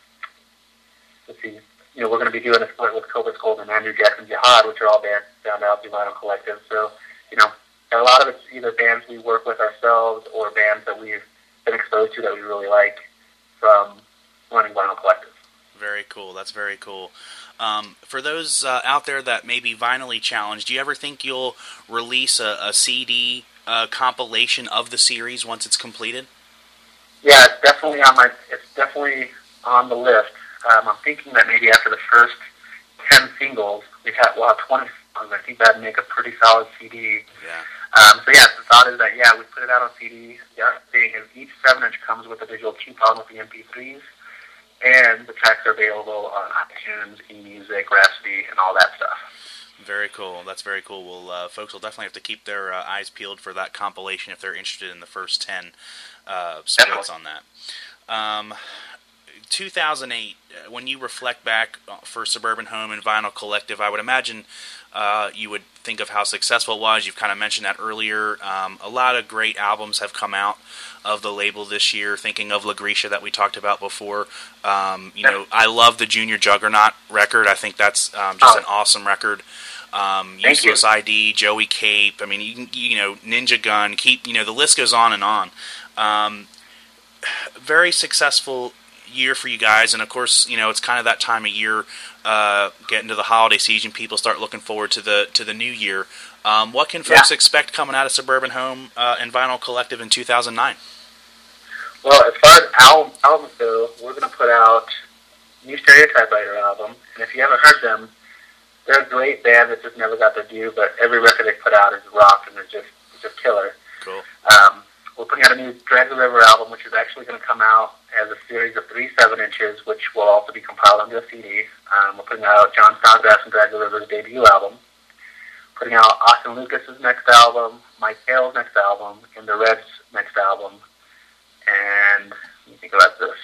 let's see, you know, we're going to be doing a split with Cobra Scold and Andrew Jackson Jihad, which are all bands found out through Vinyl Collective. So, you know, a lot of it's either bands we work with ourselves or bands that we've been exposed to that we really like from running Vinyl Collective. Very cool. That's very cool. Um, for those uh, out there that may be vinylly challenged, do you ever think you'll release a, a C D uh, compilation of the series once it's completed? Yeah, it's definitely on my. It's definitely on the list. Um, I'm thinking that maybe after the first ten singles, we've had well twenty songs. I think that'd make a pretty solid C D. Yeah. Um, so yeah, the thought is that yeah, we put it out on C D. The other thing is each seven inch comes with a digital coupon with the M P threes. And the tracks are available on iTunes, eMusic, Rhapsody, and all that stuff. Very cool. That's very cool. Well, uh, folks will definitely have to keep their uh, eyes peeled for that compilation if they're interested in the first ten uh, splits on that. Um, two thousand eight, uh, when you reflect back for Suburban Home and Vinyl Collective, I would imagine uh, you would think of how successful it was. You've kind of mentioned that earlier. Um, a lot of great albums have come out of the label this year, thinking of Lagrisha that we talked about before. Um, you know, I love the Junior Juggernaut record. I think that's um, just an awesome record. Um, Useless I D, Joey Cape. I mean, you can, you know, Ninja Gun. Keep, you know, the list goes on and on. Um, very successful year for you guys, and of course, you know, it's kind of that time of year, uh, getting to the holiday season. People start looking forward to the to the new year. Um, what can folks yeah. expect coming out of Suburban Home uh, and Vinyl Collective in two thousand nine? Well, as far as album, albums go, we're going to put out a new Stereotype Writer album, and if you haven't heard them, they're a great band that just never got their due, but every record they put out is rock, and they're just, it's just killer. Cool. Um, we're putting out a new Drag the River album, which is actually going to come out as a series of three seven inches, which will also be compiled onto a C D. Um, we're putting out John Snodgrass and Drag the River's debut album. Putting out Austin Lucas's next album, Mike Hale's next album, and the Reds' next album. And let me think about this.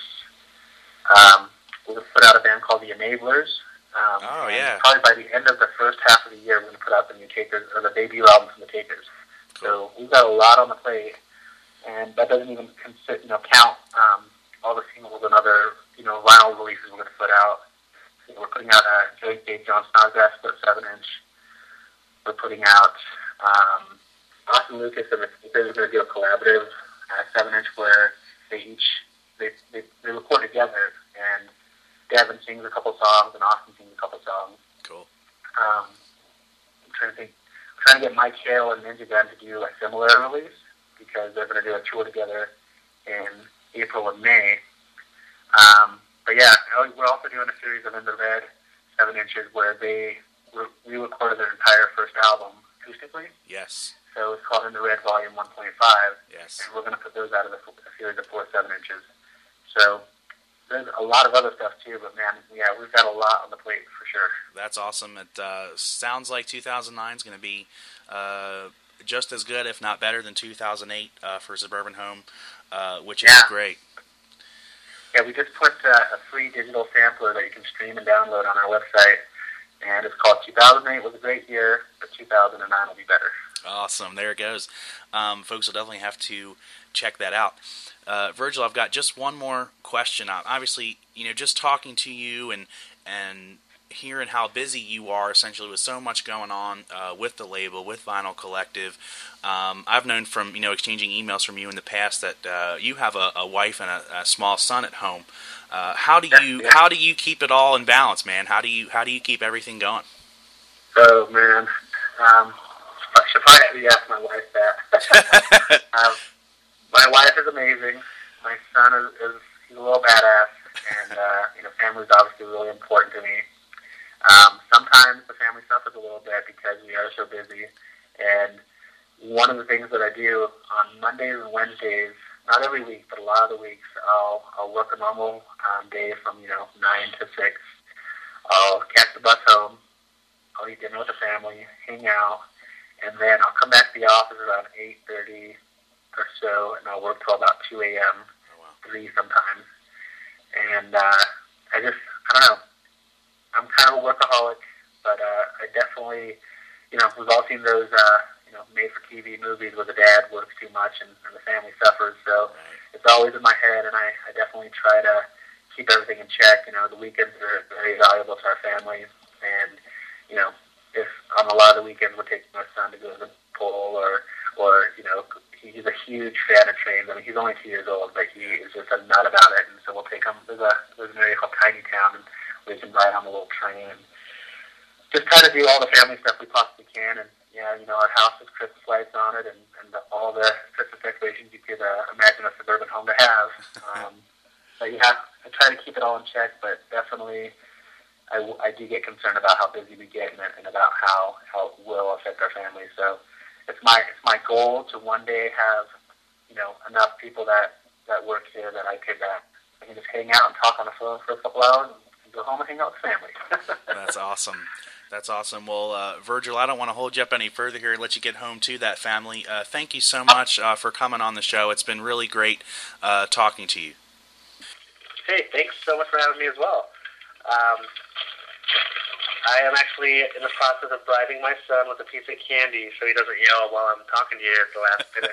Um, we're going to put out a band called The Enablers. Um, oh, yeah. Probably by the end of the first half of the year, we're going to put out the new Takers, or the debut album from the Takers. Cool. So we've got a lot on the plate, and that doesn't even consider, you know, count um, all the singles and other, you know, vinyl releases we're going to put out. So we're putting out a Joey Cape, John Snodgrass split seven inch. We're putting out um, Austin Lucas and the Takers are going to do a collaborative uh, seven inch where they each they, they they record together, and Devin sings a couple songs and Austin sings a couple songs. Cool. Um, I'm trying to think. I'm trying to get Mike Hale and Ninja Gun to do a similar release because they're going to do a tour together in April and May. Um, but yeah, we're also doing a series of In the Red seven inches where they re-recorded their entire first album acoustically. Yes. So it's called In the Red Volume one point five. Yes. And we're going to put those out of a, a series of four seven inches. So there's a lot of other stuff too, but man, yeah, we've got a lot on the plate for sure. That's awesome. It uh, sounds like two thousand nine is going to be uh, just as good, if not better, than two thousand eight uh, for Suburban Home, uh, which is yeah. great. Yeah, we just put uh, a free digital sampler that you can stream and download on our website, and it's called two thousand eight was a great year, but two thousand nine will be better. Awesome. There it goes. Um, folks will definitely have to check that out. Uh, Virgil, I've got just one more question. Uh, obviously, you know, just talking to you and and hearing how busy you are, essentially, with so much going on uh, with the label, with Vinyl Collective. Um, I've known from, you know, exchanging emails from you in the past that uh, you have a, a wife and a, a small son at home. Uh, how do you how do you keep it all in balance, man? How do you how do you keep everything going? Oh man, um, I should probably ask my wife that. um, my wife is amazing. My son is, is he's a little badass, and uh, you know, family is obviously really important to me. Um, sometimes the family suffers a little bit because we are so busy, and one of the things that I do on Mondays and Wednesdays, not every week, but a lot of the weeks, I'll I'll work a normal um, day from you know nine to six. I'll catch the bus home. I'll eat dinner with the family, hang out, and then I'll come back to the office around eight thirty or so, and I'll work till about two a.m., oh, wow. three sometimes. And uh, I just, I don't know, I'm kind of a workaholic, but uh, I definitely you know, we've all seen those, uh, you know, made-for-T V movies where the dad works too much and, and the family suffers. So it's always in my head, and I, I definitely try to keep everything in check. You know, the weekends are very valuable to our family, and, you know, if on a lot of the weekends we're taking our son to go to the pool, or, or you know, he's a huge fan of trains. I mean, he's only two years old, but he is just a nut about it, and so we'll take him. There's, a, there's an area called Tiny Town, and we can ride on the little train and just try to do all the family stuff we possibly can. And, yeah, you know, our house has Christmas lights on it, and, and the, all the Christmas decorations you could uh, imagine a suburban home to have. Um, but, yeah, I try to keep it all in check, but definitely I, I do get concerned about how busy we get and, and about how, how it will affect our family. So it's my it's my goal to one day have, you know, enough people that, that work here that I could uh, I can just hang out and talk on the phone for a couple hours and go home and hang out with family. That's awesome. That's awesome. Well, uh, Virgil, I don't want to hold you up any further here and let you get home to that family. Uh, thank you so much uh, for coming on the show. It's been really great uh, talking to you. Hey, thanks so much for having me as well. Um, I am actually in the process of bribing my son with a piece of candy so he doesn't yell while I'm talking to you at the last minute.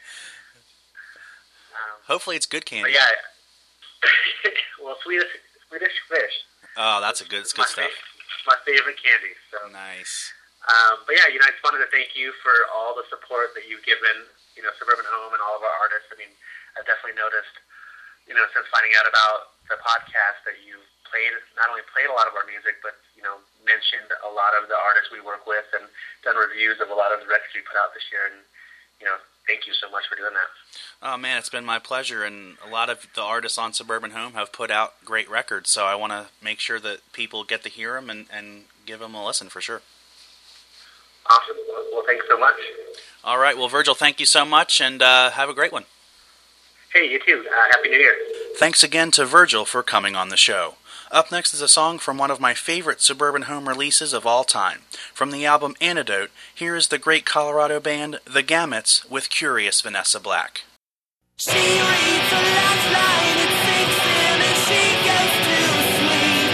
um, Hopefully it's good candy. But yeah, well, Swedish, Swedish fish. Oh, that's a good, it's good stuff. Favorite. My favorite candy. So nice. Um, but yeah, you know, I just wanted to thank you for all the support that you've given, you know, Suburban Home and all of our artists. I mean, I've definitely noticed, you know, since finding out about the podcast that you've played, not only played a lot of our music, but, you know, mentioned a lot of the artists we work with and done reviews of a lot of the records we put out this year. And, you know, thank you so much for doing that. Oh, man, it's been my pleasure, and a lot of the artists on Suburban Home have put out great records, so I want to make sure that people get to hear them and, and give them a listen for sure. Awesome. Well, thanks so much. All right. Well, Virgil, thank you so much, and uh, have a great one. Hey, you too. Uh, Happy New Year. Thanks again to Virgil for coming on the show. Up next is a song from one of my favorite Suburban Home releases of all time. From the album Antidote, here is the great Colorado band The Gamuts with Curious Vanessa Black. She reads the last line, it sinks in and she goes to sleep.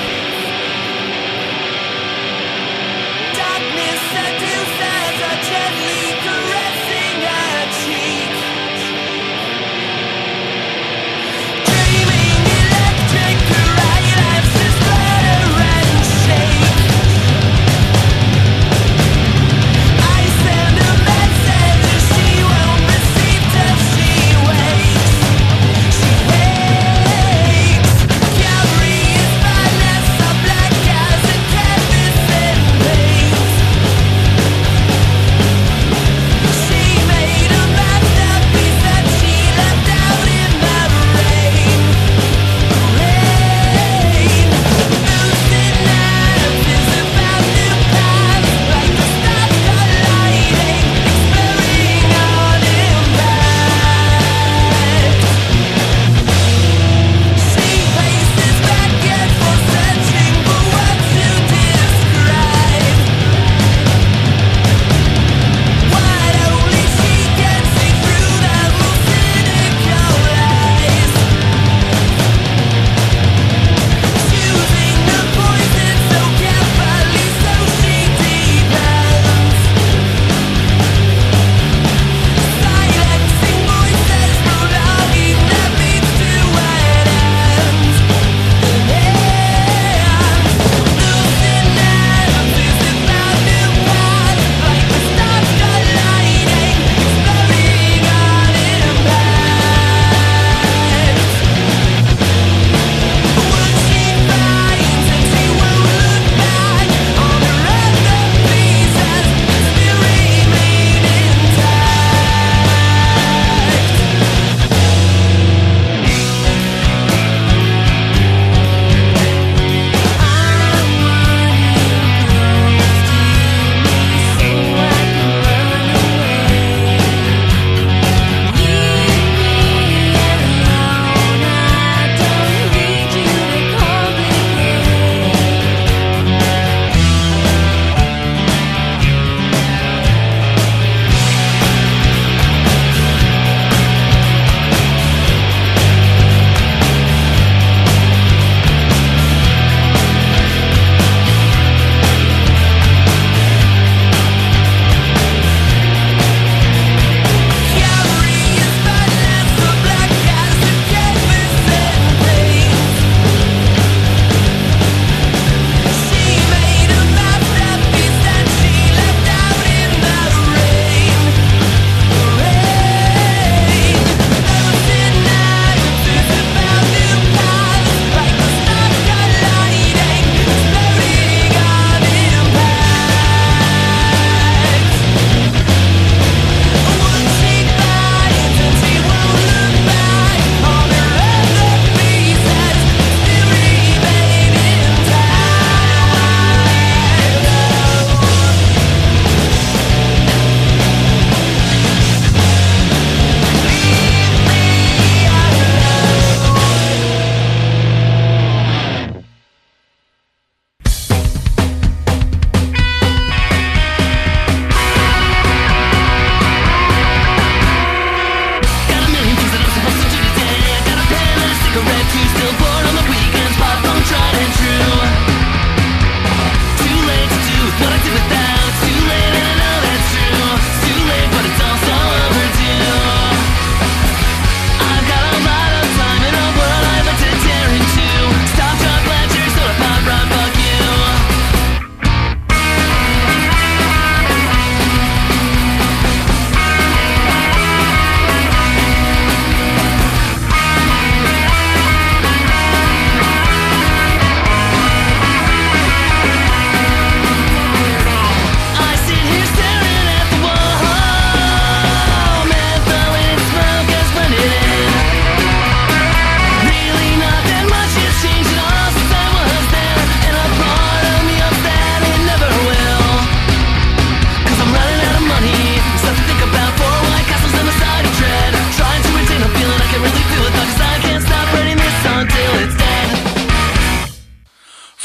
Darkness seduces her, gently caressing her cheek. Dreaming electric, her eyelashes flutter and shake. I send a message she won't receive till she wakes. She wakes.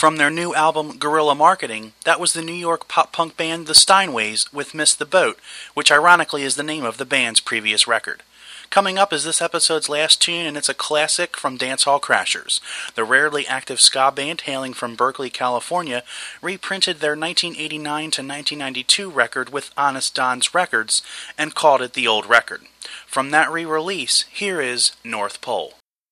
From their new album Guerrilla Marketing, that was the New York pop-punk band The Steinways with Miss the Boat, which ironically is the name of the band's previous record. Coming up is this episode's last tune, and it's a classic from Dancehall Crashers. The rarely active ska band hailing from Berkeley, California, reprinted their nineteen eighty-nine to nineteen ninety-two record with Honest Don's Records and called it The Old Record. From that re-release, here is North Pole.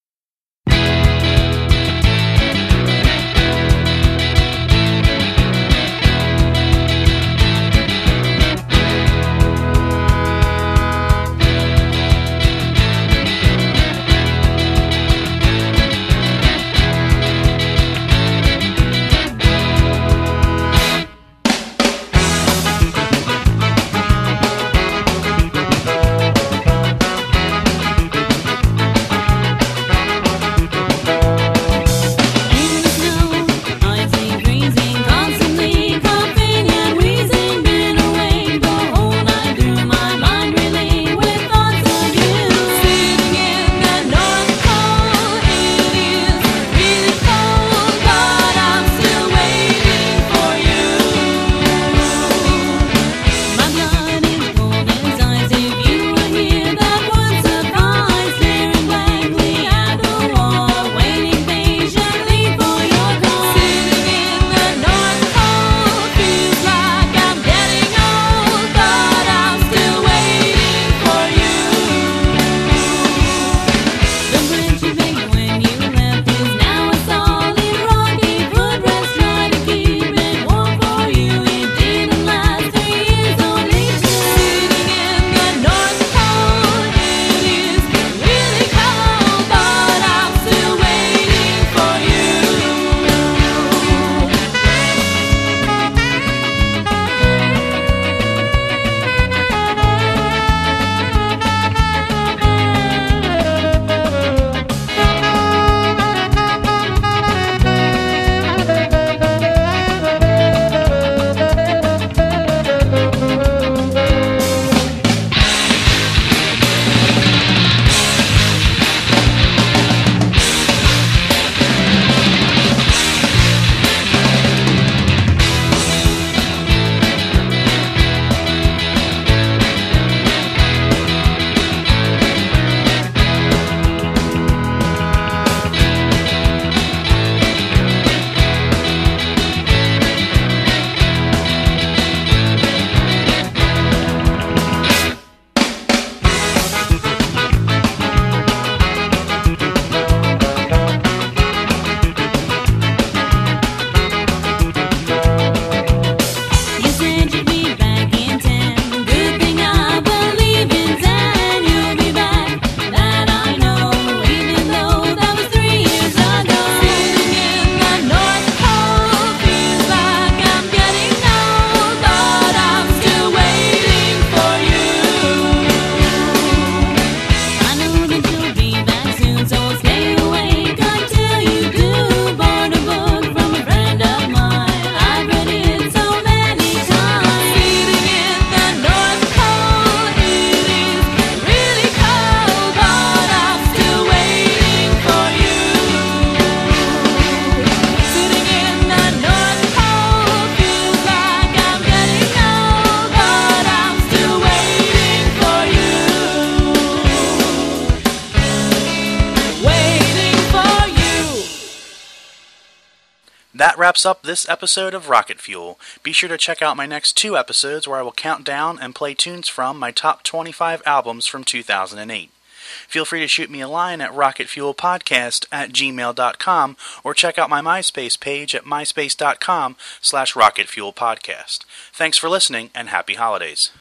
That wraps up this episode of Rocket Fuel. Be sure to check out my next two episodes where I will count down and play tunes from my top twenty-five albums from two thousand eight. Feel free to shoot me a line at rocketfuelpodcast at gmail dot com or check out my MySpace page at myspace dot com slash rocketfuelpodcast. Thanks for listening and happy holidays.